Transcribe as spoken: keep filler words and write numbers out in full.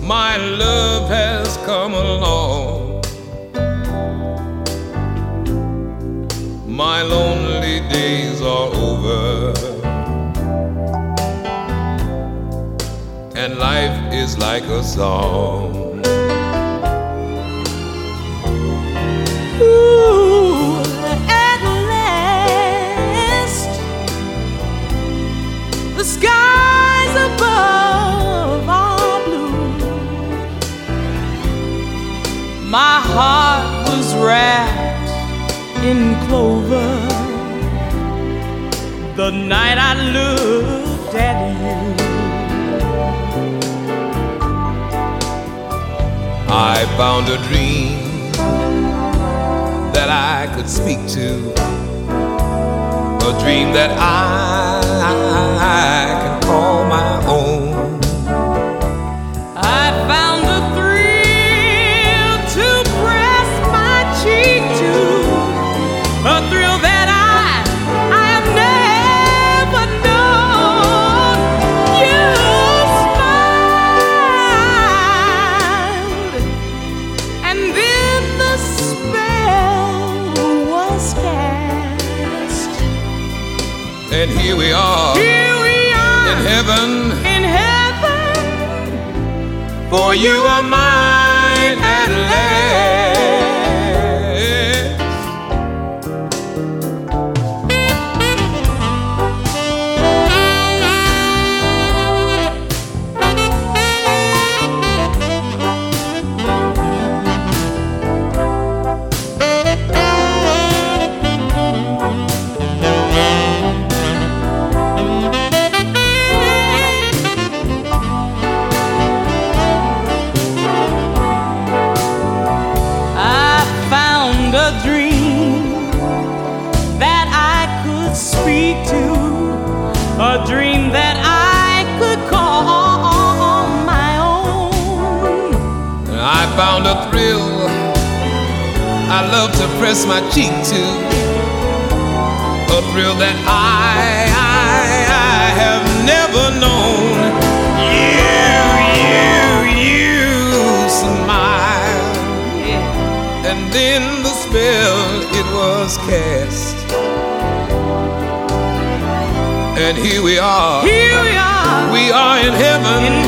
my love has come along. My lonely days are over, and life is like a song. Ooh, at last, the skies above are blue. My heart was wrapped in clover the night I looked at you. I found a dream that I could speak to, a dream that I, I can call my own. I found a thrill to press my cheek to, a thrill that I, I have never known. You smiled, and then the spell was cast. And here we are, Here we are in heaven, in heaven, for you are mine at last. A dream that I could call my own. I found a thrill I love to press my cheek to, a thrill that I, I, I have never known. You, you, you smile, Yeah. and then the spell it was cast. And here we are, Here we are, we are in heaven, in